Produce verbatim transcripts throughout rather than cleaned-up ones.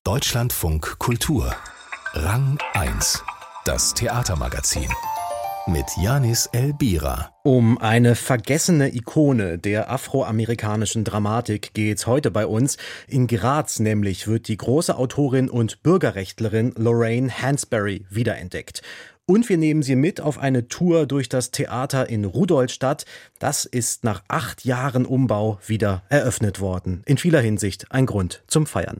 Deutschlandfunk Kultur. Rang eins. Das Theatermagazin. Mit Janis Elbira. Um eine vergessene Ikone der afroamerikanischen Dramatik geht's heute bei uns. In Graz nämlich wird die große Autorin und Bürgerrechtlerin Lorraine Hansberry wiederentdeckt. Und wir nehmen sie mit auf eine Tour durch das Theater in Rudolstadt. Das ist nach acht Jahren Umbau wieder eröffnet worden. In vieler Hinsicht ein Grund zum Feiern.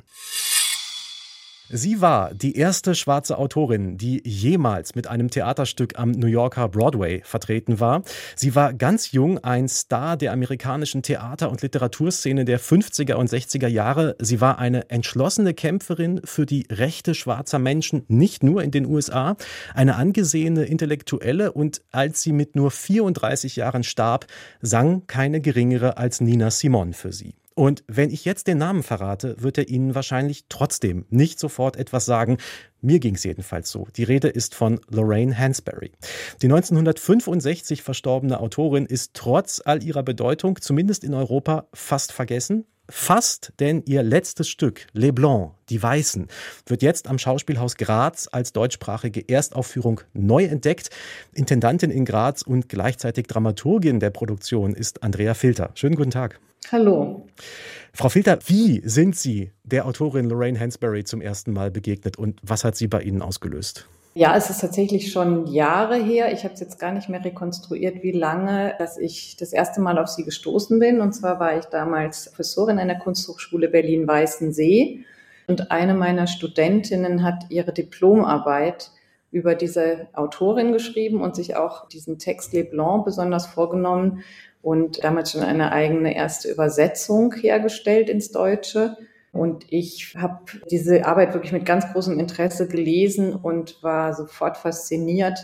Sie war die erste schwarze Autorin, die jemals mit einem Theaterstück am New Yorker Broadway vertreten war. Sie war ganz jung ein Star der amerikanischen Theater- und Literaturszene der fünfziger und sechziger Jahre. Sie war eine entschlossene Kämpferin für die Rechte schwarzer Menschen, nicht nur in den U S A, eine angesehene Intellektuelle, und als sie mit nur vierunddreißig Jahren starb, sang keine geringere als Nina Simone für sie. Und wenn ich jetzt den Namen verrate, wird er Ihnen wahrscheinlich trotzdem nicht sofort etwas sagen. Mir ging es jedenfalls so. Die Rede ist von Lorraine Hansberry. Die neunzehnhundertfünfundsechzig verstorbene Autorin ist trotz all ihrer Bedeutung, zumindest in Europa, fast vergessen. Fast, denn ihr letztes Stück, Les Blancs, die Weißen, wird jetzt am Schauspielhaus Graz als deutschsprachige Erstaufführung neu entdeckt. Intendantin in Graz und gleichzeitig Dramaturgin der Produktion ist Andrea Filter. Schönen guten Tag. Hallo. Frau Filter, wie sind Sie der Autorin Lorraine Hansberry zum ersten Mal begegnet und was hat sie bei Ihnen ausgelöst? Ja, es ist tatsächlich schon Jahre her. Ich habe es jetzt gar nicht mehr rekonstruiert, wie lange, dass ich das erste Mal auf sie gestoßen bin. Und zwar war ich damals Professorin an der Kunsthochschule Berlin-Weißensee. Und eine meiner Studentinnen hat ihre Diplomarbeit über diese Autorin geschrieben und sich auch diesen Text Les Blancs besonders vorgenommen und damals schon eine eigene erste Übersetzung hergestellt ins Deutsche. Und ich habe diese Arbeit wirklich mit ganz großem Interesse gelesen und war sofort fasziniert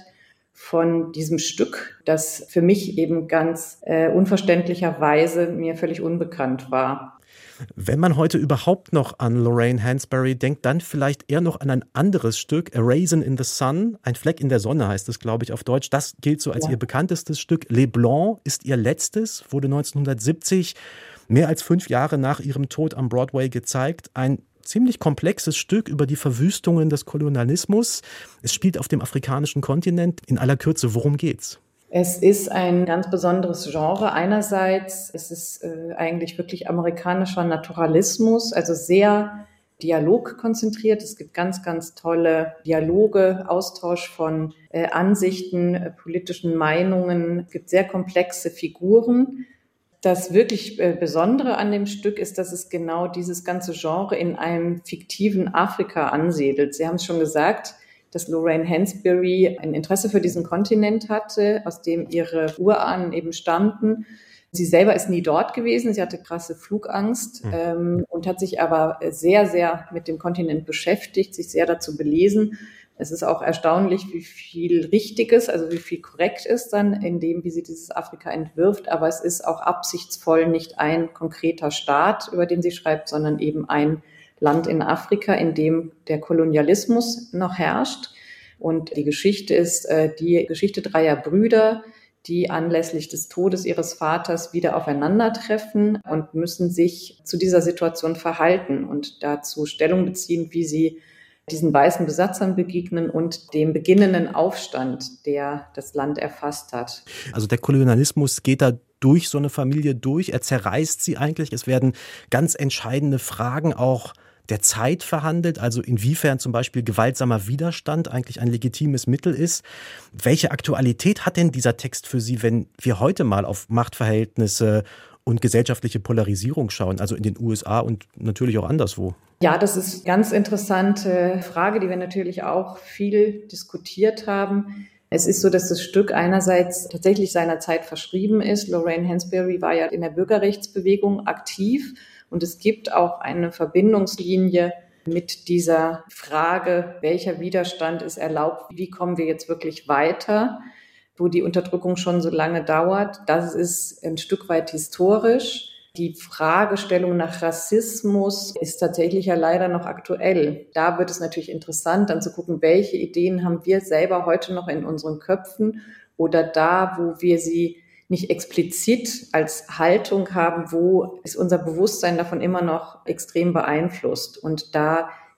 von diesem Stück, das für mich eben ganz äh, unverständlicherweise mir völlig unbekannt war. Wenn man heute überhaupt noch an Lorraine Hansberry denkt, dann vielleicht eher noch an ein anderes Stück, A Raisin in the Sun, ein Fleck in der Sonne heißt es, glaube ich, auf Deutsch. Das gilt so als ja. ihr bekanntestes Stück. Les Blancs ist ihr letztes, wurde neunzehnhundertsiebzig, mehr als fünf Jahre nach ihrem Tod am Broadway gezeigt. Ein ziemlich komplexes Stück über die Verwüstungen des Kolonialismus. Es spielt auf dem afrikanischen Kontinent. In aller Kürze, worum geht's? Es ist ein ganz besonderes Genre. Einerseits ist es äh, eigentlich wirklich amerikanischer Naturalismus, also sehr dialogkonzentriert. Es gibt ganz, ganz tolle Dialoge, Austausch von äh, Ansichten, äh, politischen Meinungen. Es gibt sehr komplexe Figuren. Das wirklich äh, Besondere an dem Stück ist, dass es genau dieses ganze Genre in einem fiktiven Afrika ansiedelt. Sie haben es schon gesagt, dass Lorraine Hansberry ein Interesse für diesen Kontinent hatte, aus dem ihre Urahnen eben stammten. Sie selber ist nie dort gewesen, sie hatte krasse Flugangst, mhm. ähm, und hat sich aber sehr, sehr mit dem Kontinent beschäftigt, sich sehr dazu belesen. Es ist auch erstaunlich, wie viel Richtiges, also wie viel korrekt ist dann in dem, wie sie dieses Afrika entwirft. Aber es ist auch absichtsvoll nicht ein konkreter Staat, über den sie schreibt, sondern eben ein Land in Afrika, in dem der Kolonialismus noch herrscht. Und die Geschichte ist äh, die Geschichte dreier Brüder, die anlässlich des Todes ihres Vaters wieder aufeinandertreffen und müssen sich zu dieser Situation verhalten und dazu Stellung beziehen, wie sie diesen weißen Besatzern begegnen und dem beginnenden Aufstand, der das Land erfasst hat. Also der Kolonialismus geht da durch so eine Familie durch, er zerreißt sie eigentlich. Es werden ganz entscheidende Fragen auch der Zeit verhandelt, also inwiefern zum Beispiel gewaltsamer Widerstand eigentlich ein legitimes Mittel ist. Welche Aktualität hat denn dieser Text für Sie, wenn wir heute mal auf Machtverhältnisse und gesellschaftliche Polarisierung schauen, also in den U S A und natürlich auch anderswo? Ja, das ist eine ganz interessante Frage, die wir natürlich auch viel diskutiert haben. Es ist so, dass das Stück einerseits tatsächlich seiner Zeit verschrieben ist. Lorraine Hansberry war ja in der Bürgerrechtsbewegung aktiv und es gibt auch eine Verbindungslinie mit dieser Frage, welcher Widerstand ist erlaubt, wie kommen wir jetzt wirklich weiter, wo die Unterdrückung schon so lange dauert. Das ist ein Stück weit historisch. Die Fragestellung nach Rassismus ist tatsächlich ja leider noch aktuell. Da wird es natürlich interessant, dann zu gucken, welche Ideen haben wir selber heute noch in unseren Köpfen oder da, wo wir sie nicht explizit als Haltung haben, wo ist unser Bewusstsein davon immer noch extrem beeinflusst. Und da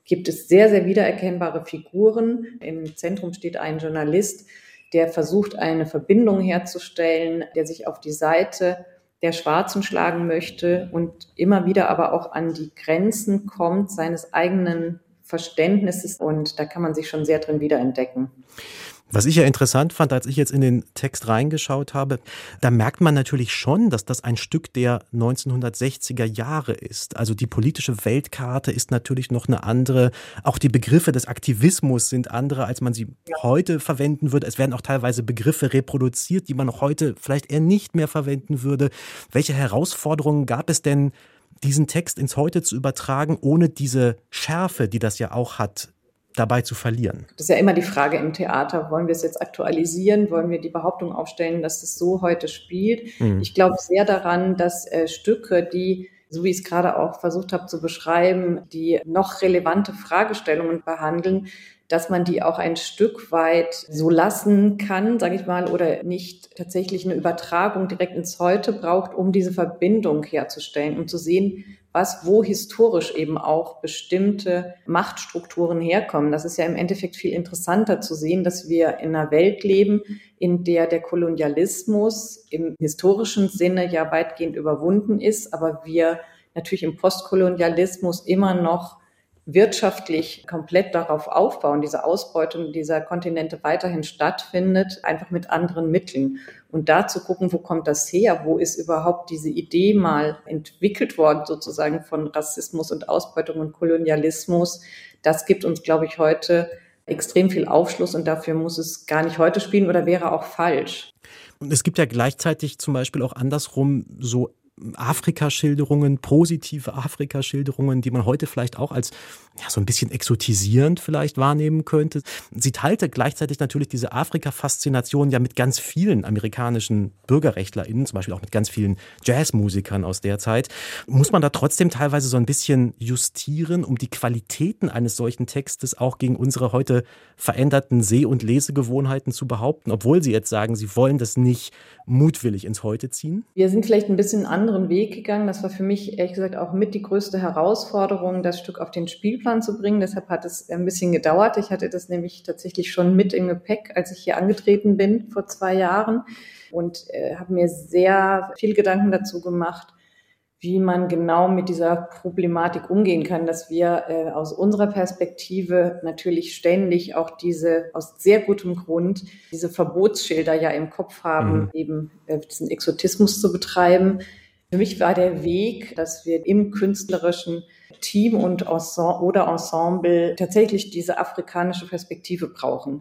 gibt es sehr, sehr wiedererkennbare Figuren. Im Zentrum steht ein Journalist, der versucht, eine Verbindung herzustellen, der sich auf die Seite der Schwarzen schlagen möchte und immer wieder aber auch an die Grenzen kommt seines eigenen Verständnisses. Und da kann man sich schon sehr drin wiederentdecken. Was ich ja interessant fand, als ich jetzt in den Text reingeschaut habe, da merkt man natürlich schon, dass das ein Stück der neunzehnhundertsechziger Jahre ist. Also die politische Weltkarte ist natürlich noch eine andere. Auch die Begriffe des Aktivismus sind andere, als man sie heute verwenden würde. Es werden auch teilweise Begriffe reproduziert, die man heute vielleicht eher nicht mehr verwenden würde. Welche Herausforderungen gab es denn, diesen Text ins Heute zu übertragen, ohne diese Schärfe, die das ja auch hat, dabei zu verlieren? Das ist ja immer die Frage im Theater, wollen wir es jetzt aktualisieren, wollen wir die Behauptung aufstellen, dass es so heute spielt? Mhm. Ich glaube sehr daran, dass äh, Stücke, die, so wie ich es gerade auch versucht habe zu beschreiben, die noch relevante Fragestellungen behandeln, dass man die auch ein Stück weit so lassen kann, sage ich mal, oder nicht tatsächlich eine Übertragung direkt ins Heute braucht, um diese Verbindung herzustellen, um zu sehen, was, wo historisch eben auch bestimmte Machtstrukturen herkommen. Das ist ja im Endeffekt viel interessanter zu sehen, dass wir in einer Welt leben, in der der Kolonialismus im historischen Sinne ja weitgehend überwunden ist, aber wir natürlich im Postkolonialismus immer noch wirtschaftlich komplett darauf aufbauen, diese Ausbeutung dieser Kontinente weiterhin stattfindet, einfach mit anderen Mitteln. Und da zu gucken, wo kommt das her? Wo ist überhaupt diese Idee mal entwickelt worden, sozusagen von Rassismus und Ausbeutung und Kolonialismus? Das gibt uns, glaube ich, heute extrem viel Aufschluss und dafür muss es gar nicht heute spielen oder wäre auch falsch. Und es gibt ja gleichzeitig zum Beispiel auch andersrum so Afrika-Schilderungen, positive Afrika-Schilderungen, die man heute vielleicht auch als ja, so ein bisschen exotisierend vielleicht wahrnehmen könnte. Sie teilte gleichzeitig natürlich diese Afrika-Faszination ja mit ganz vielen amerikanischen BürgerrechtlerInnen, zum Beispiel auch mit ganz vielen Jazzmusikern aus der Zeit. Muss man da trotzdem teilweise so ein bisschen justieren, um die Qualitäten eines solchen Textes auch gegen unsere heute veränderten Seh- und Lesegewohnheiten zu behaupten, obwohl Sie jetzt sagen, Sie wollen das nicht mutwillig ins Heute ziehen? Wir sind vielleicht ein bisschen einen anderen Weg gegangen. Das war für mich ehrlich gesagt auch mit die größte Herausforderung, das Stück auf den Spielplan zu bringen. Deshalb hat es ein bisschen gedauert. Ich hatte das nämlich tatsächlich schon mit im Gepäck, als ich hier angetreten bin vor zwei Jahren und äh, habe mir sehr viel Gedanken dazu gemacht, wie man genau mit dieser Problematik umgehen kann, dass wir äh, aus unserer Perspektive natürlich ständig auch diese, aus sehr gutem Grund, diese Verbotsschilder ja im Kopf haben, mhm. eben äh, diesen Exotismus zu betreiben. Für mich war der Weg, dass wir im künstlerischen Team und Ensemble oder Ensemble tatsächlich diese afrikanische Perspektive brauchen.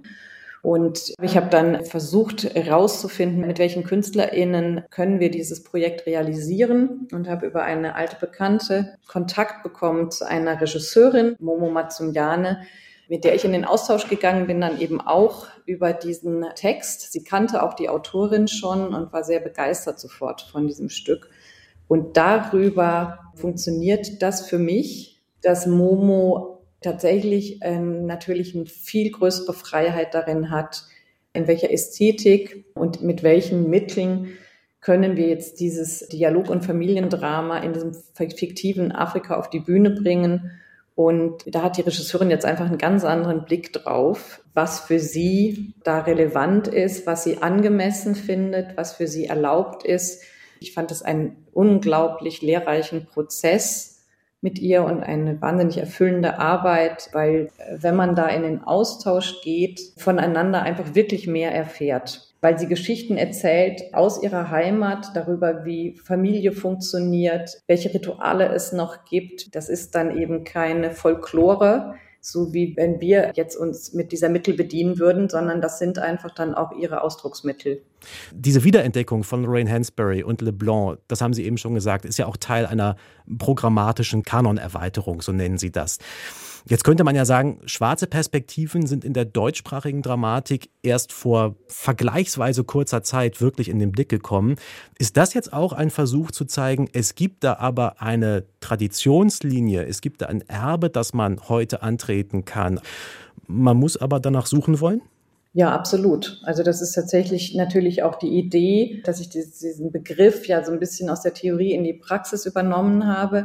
Und ich habe dann versucht herauszufinden, mit welchen KünstlerInnen können wir dieses Projekt realisieren und habe über eine alte Bekannte Kontakt bekommen zu einer Regisseurin, Momo Matsunyane, mit der ich in den Austausch gegangen bin, dann eben auch über diesen Text. Sie kannte auch die Autorin schon und war sehr begeistert sofort von diesem Stück. Und darüber funktioniert das für mich, dass Momo tatsächlich ähm, natürlich eine viel größere Freiheit darin hat, in welcher Ästhetik und mit welchen Mitteln können wir jetzt dieses Dialog- und Familiendrama in diesem fiktiven Afrika auf die Bühne bringen. Und da hat die Regisseurin jetzt einfach einen ganz anderen Blick drauf, was für sie da relevant ist, was sie angemessen findet, was für sie erlaubt ist. Ich fand das einen unglaublich lehrreichen Prozess mit ihr und eine wahnsinnig erfüllende Arbeit, weil wenn man da in den Austausch geht, voneinander einfach wirklich mehr erfährt. Weil sie Geschichten erzählt aus ihrer Heimat darüber, wie Familie funktioniert, welche Rituale es noch gibt. Das ist dann eben keine Folklore, so wie wenn wir jetzt uns mit dieser Mittel bedienen würden, sondern das sind einfach dann auch ihre Ausdrucksmittel. Diese Wiederentdeckung von Lorraine Hansberry und LeBlanc, das haben Sie eben schon gesagt, ist ja auch Teil einer programmatischen Kanonerweiterung, so nennen Sie das. Jetzt könnte man ja sagen, schwarze Perspektiven sind in der deutschsprachigen Dramatik erst vor vergleichsweise kurzer Zeit wirklich in den Blick gekommen. Ist das jetzt auch ein Versuch zu zeigen, es gibt da aber eine Traditionslinie, es gibt da ein Erbe, das man heute antreten kann. Man muss aber danach suchen wollen? Ja, absolut. Also das ist tatsächlich natürlich auch die Idee, dass ich diesen Begriff ja so ein bisschen aus der Theorie in die Praxis übernommen habe.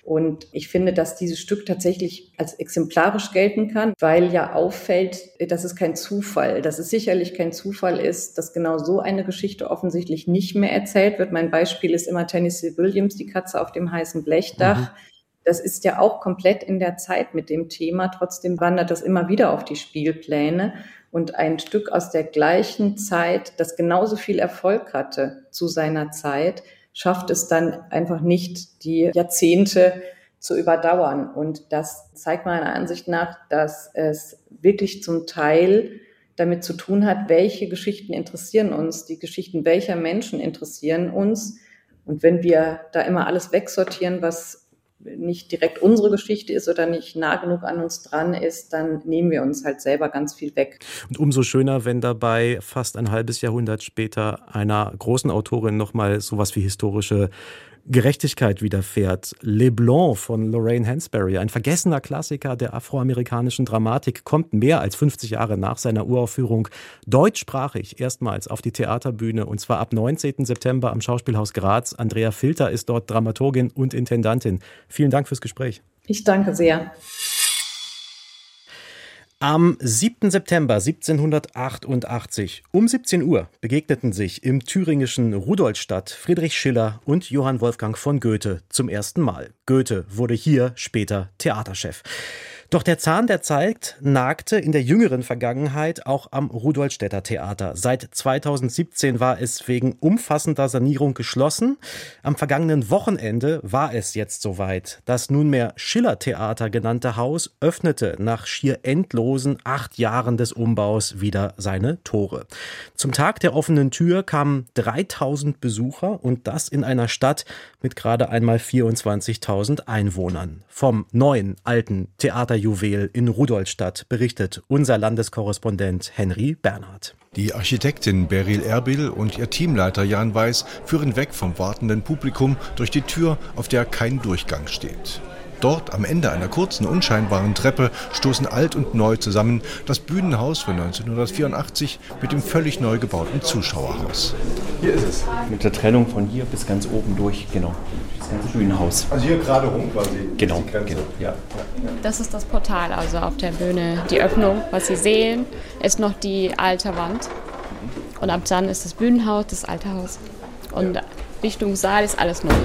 Und ich finde, dass dieses Stück tatsächlich als exemplarisch gelten kann, weil ja auffällt, dass es kein Zufall, dass es sicherlich kein Zufall ist, dass genau so eine Geschichte offensichtlich nicht mehr erzählt wird. Mein Beispiel ist immer Tennessee Williams, die Katze auf dem heißen Blechdach. Mhm. Das ist ja auch komplett in der Zeit mit dem Thema. Trotzdem wandert das immer wieder auf die Spielpläne. Und ein Stück aus der gleichen Zeit, das genauso viel Erfolg hatte zu seiner Zeit, schafft es dann einfach nicht, die Jahrzehnte zu überdauern. Und das zeigt meiner Ansicht nach, dass es wirklich zum Teil damit zu tun hat, welche Geschichten interessieren uns, die Geschichten welcher Menschen interessieren uns. Und wenn wir da immer alles wegsortieren, was nicht direkt unsere Geschichte ist oder nicht nah genug an uns dran ist, dann nehmen wir uns halt selber ganz viel weg. Und umso schöner, wenn dabei fast ein halbes Jahrhundert später einer großen Autorin nochmal sowas wie historische Gerechtigkeit widerfährt. Les Blancs von Lorraine Hansberry, ein vergessener Klassiker der afroamerikanischen Dramatik, kommt mehr als fünfzig Jahre nach seiner Uraufführung deutschsprachig erstmals auf die Theaterbühne, und zwar ab neunzehnten September am Schauspielhaus Graz. Andrea Filter ist dort Dramaturgin und Intendantin. Vielen Dank fürs Gespräch. Ich danke sehr. Am siebten September siebzehnhundertachtundachtzig um siebzehn Uhr begegneten sich im thüringischen Rudolstadt Friedrich Schiller und Johann Wolfgang von Goethe zum ersten Mal. Goethe wurde hier später Theaterchef. Doch der Zahn der Zeit nagte in der jüngeren Vergangenheit auch am Rudolstädter Theater. Seit zweitausendsiebzehn war es wegen umfassender Sanierung geschlossen. Am vergangenen Wochenende war es jetzt soweit. Das nunmehr Schiller-Theater genannte Haus öffnete nach schier endlosen acht Jahren des Umbaus wieder seine Tore. Zum Tag der offenen Tür kamen dreitausend Besucher, und das in einer Stadt mit gerade einmal vierundzwanzigtausend Einwohnern. Vom neuen, alten Theaterjuwel in Rudolstadt berichtet unser Landeskorrespondent Henry Bernhard. Die Architektin Beryl Erbil und ihr Teamleiter Jan Weiß führen weg vom wartenden Publikum durch die Tür, auf der kein Durchgang steht. Dort, am Ende einer kurzen, unscheinbaren Treppe, stoßen alt und neu zusammen das Bühnenhaus von neunzehnhundertvierundachtzig mit dem völlig neu gebauten Zuschauerhaus. Hier ist es. Mit der Trennung von hier bis ganz oben durch, genau. Das ganze Bühnenhaus. Also hier gerade rum quasi. Genau, genau. Ja. Das ist das Portal, also auf der Bühne. Die Öffnung, was Sie sehen, ist noch die alte Wand. Und ab dann ist das Bühnenhaus, das alte Haus. Und Richtung Saal ist alles neu.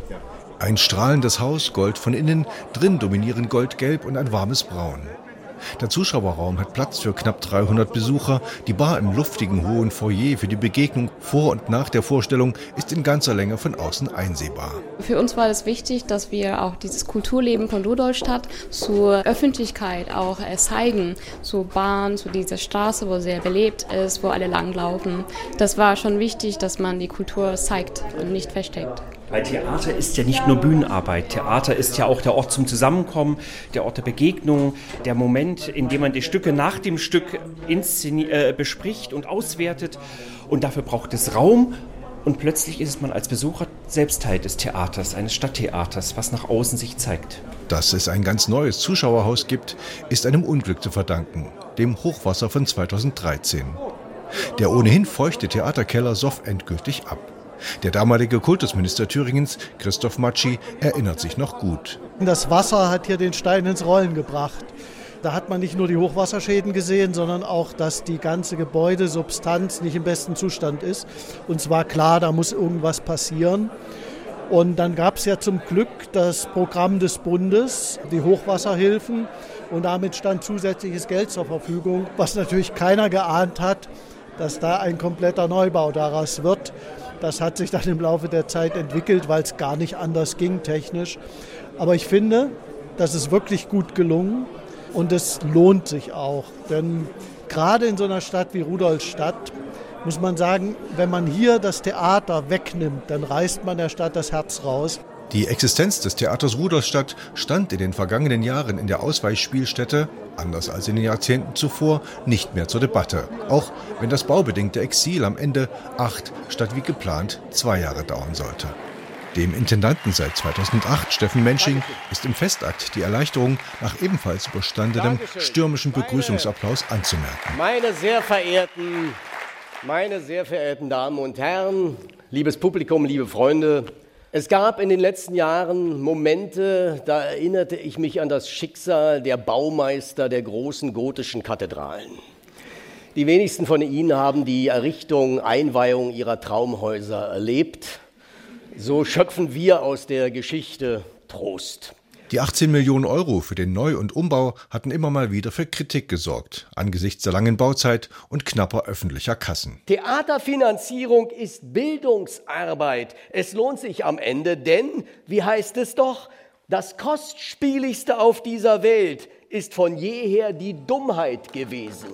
Ein strahlendes Haus, Gold von innen, drin dominieren Goldgelb und ein warmes Braun. Der Zuschauerraum hat Platz für knapp dreihundert Besucher. Die Bar im luftigen hohen Foyer für die Begegnung vor und nach der Vorstellung ist in ganzer Länge von außen einsehbar. Für uns war es wichtig, dass wir auch dieses Kulturleben von Rudolstadt zur Öffentlichkeit auch zeigen, zur Bahn, zu dieser Straße, wo sehr belebt ist, wo alle langlaufen. Das war schon wichtig, dass man die Kultur zeigt und nicht versteckt. Weil Theater ist ja nicht nur Bühnenarbeit. Theater ist ja auch der Ort zum Zusammenkommen, der Ort der Begegnung, der Moment, in dem man die Stücke nach dem Stück inszeni- äh, bespricht und auswertet. Und dafür braucht es Raum. Und plötzlich ist man als Besucher selbst Teil des Theaters, eines Stadttheaters, was nach außen sich zeigt. Dass es ein ganz neues Zuschauerhaus gibt, ist einem Unglück zu verdanken, dem Hochwasser von zweitausenddreizehn. Der ohnehin feuchte Theaterkeller soff endgültig ab. Der damalige Kultusminister Thüringens, Christoph Matschi, erinnert sich noch gut. Das Wasser hat hier den Stein ins Rollen gebracht. Da hat man nicht nur die Hochwasserschäden gesehen, sondern auch, dass die ganze Gebäudesubstanz nicht im besten Zustand ist. Und zwar klar, da muss irgendwas passieren. Und dann gab es ja zum Glück das Programm des Bundes, die Hochwasserhilfen. Und damit stand zusätzliches Geld zur Verfügung, was natürlich keiner geahnt hat, dass da ein kompletter Neubau daraus wird. Das hat sich dann im Laufe der Zeit entwickelt, weil es gar nicht anders ging technisch. Aber ich finde, das ist wirklich gut gelungen und es lohnt sich auch. Denn gerade in so einer Stadt wie Rudolstadt muss man sagen, wenn man hier das Theater wegnimmt, dann reißt man der Stadt das Herz raus. Die Existenz des Theaters Rudolstadt stand in den vergangenen Jahren in der Ausweichspielstätte, anders als in den Jahrzehnten zuvor, nicht mehr zur Debatte. Auch wenn das baubedingte Exil am Ende acht statt wie geplant zwei Jahre dauern sollte. Dem Intendanten seit zweitausendacht, Steffen Mensching, ist im Festakt die Erleichterung nach ebenfalls überstandenem stürmischen Begrüßungsapplaus anzumerken. Meine sehr verehrten, meine sehr verehrten Damen und Herren, liebes Publikum, liebe Freunde, Es gab in den letzten Jahren Momente, da erinnerte ich mich an das Schicksal der Baumeister der großen gotischen Kathedralen. Die wenigsten von Ihnen haben die Errichtung, Einweihung ihrer Traumhäuser erlebt. So schöpfen wir aus der Geschichte Trost. Die achtzehn Millionen Euro für den Neu- und Umbau hatten immer mal wieder für Kritik gesorgt, angesichts der langen Bauzeit und knapper öffentlicher Kassen. Theaterfinanzierung ist Bildungsarbeit. Es lohnt sich am Ende, denn, wie heißt es doch, das Kostspieligste auf dieser Welt ist von jeher die Dummheit gewesen.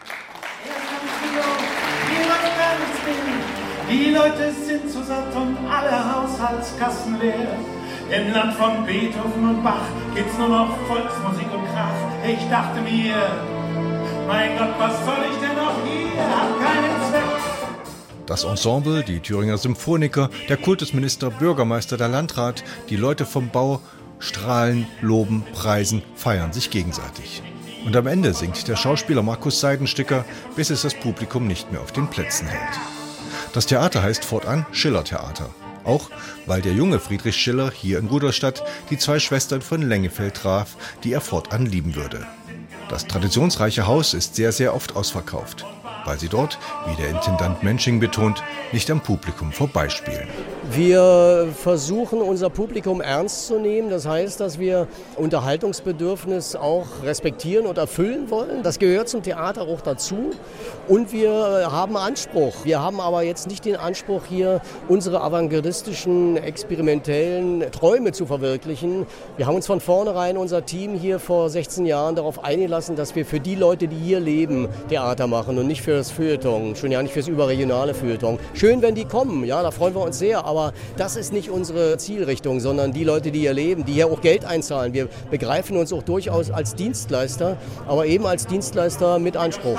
Die Leute sind zu satt und alle Haushaltskassen leer. Im Land von Beethoven und Bach gibt's nur noch Volksmusik und Krach. Ich dachte mir, mein Gott, was soll ich denn noch hier? Hab keinen Zweck. Das Ensemble, die Thüringer Symphoniker, der Kultusminister, Bürgermeister, der Landrat, die Leute vom Bau strahlen, loben, preisen, feiern sich gegenseitig. Und am Ende singt der Schauspieler Markus Seidensticker, bis es das Publikum nicht mehr auf den Plätzen hält. Das Theater heißt fortan Schiller-Theater. Auch weil der junge Friedrich Schiller hier in Rudolstadt die zwei Schwestern von Lengefeld traf, die er fortan lieben würde. Das traditionsreiche Haus ist sehr, sehr oft ausverkauft, weil sie dort, wie der Intendant Mensching betont, nicht am Publikum vorbeispielen. Wir versuchen, unser Publikum ernst zu nehmen. Das heißt, dass wir Unterhaltungsbedürfnis auch respektieren und erfüllen wollen. Das gehört zum Theater auch dazu. Und wir haben Anspruch. Wir haben aber jetzt nicht den Anspruch, hier unsere avantgardistischen, experimentellen Träume zu verwirklichen. Wir haben uns von vornherein, unser Team hier vor sechzehn Jahren, darauf eingelassen, dass wir für die Leute, die hier leben, Theater machen und nicht für das Feuilleton, schon ja nicht fürs überregionale Feuilleton. Schön, wenn die kommen, ja, da freuen wir uns sehr, aber das ist nicht unsere Zielrichtung, sondern die Leute, die hier leben, die hier auch Geld einzahlen. Wir begreifen uns auch durchaus als Dienstleister, aber eben als Dienstleister mit Anspruch.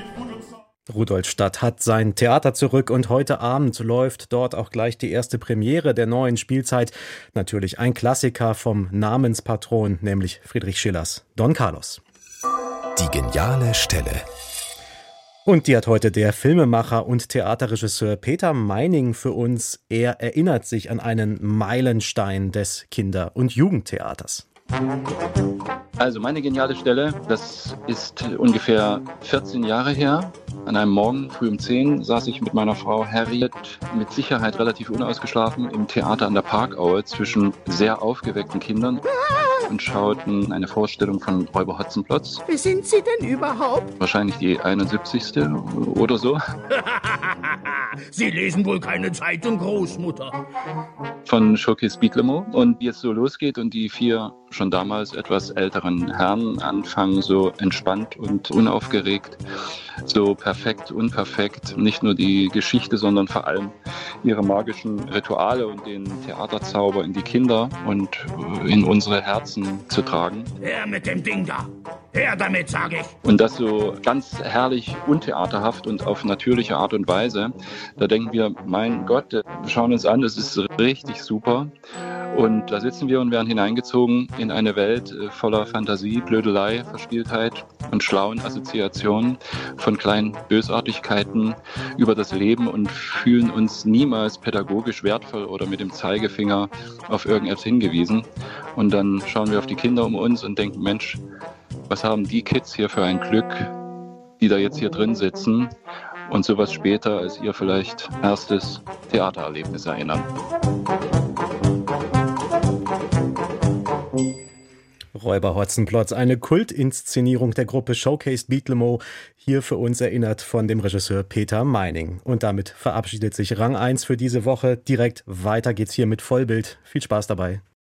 Rudolstadt hat sein Theater zurück und heute Abend läuft dort auch gleich die erste Premiere der neuen Spielzeit. Natürlich ein Klassiker vom Namenspatron, nämlich Friedrich Schillers Don Carlos. Die geniale Stelle. Und die hat heute der Filmemacher und Theaterregisseur Peter Meining für uns. Er erinnert sich an einen Meilenstein des Kinder- und Jugendtheaters. Also meine geniale Stelle, das ist ungefähr vierzehn Jahre her. An einem Morgen früh um zehn saß ich mit meiner Frau Harriet, mit Sicherheit relativ unausgeschlafen, im Theater an der Parkaue zwischen sehr aufgeweckten Kindern und schauten eine Vorstellung von Räuber Hotzenplotz. Wer sind Sie denn überhaupt? Wahrscheinlich die einundsiebzigste oder so. Sie lesen wohl keine Zeitung, Großmutter. Von Showcase Beatlemo. Und wie es so losgeht und die vier schon damals etwas älteren Herren anfangen, so entspannt und unaufgeregt, so perfekt, unperfekt, nicht nur die Geschichte, sondern vor allem ihre magischen Rituale und den Theaterzauber in die Kinder und in unsere Herzen zu tragen. Her mit dem Ding da! Her damit, sage ich! Und das so ganz herrlich untheaterhaft und auf natürliche Art und Weise. Da denken wir, mein Gott, wir schauen uns an, das ist richtig super. Und da sitzen wir und werden hineingezogen in eine Welt voller Fantasie, Blödelei, Verspieltheit und schlauen Assoziationen von kleinen Bösartigkeiten über das Leben und fühlen uns niemals pädagogisch wertvoll oder mit dem Zeigefinger auf irgendetwas hingewiesen. Und dann schauen wir auf die Kinder um uns und denken, Mensch, was haben die Kids hier für ein Glück, die da jetzt hier drin sitzen und sowas später als ihr vielleicht erstes Theatererlebnis erinnern. Räuber Hotzenplotz, eine Kultinszenierung der Gruppe Showcase Beatlemo, hier für uns erinnert von dem Regisseur Peter Meining. Und damit verabschiedet sich Rang eins für diese Woche. Direkt weiter geht's hier mit Vollbild. Viel Spaß dabei.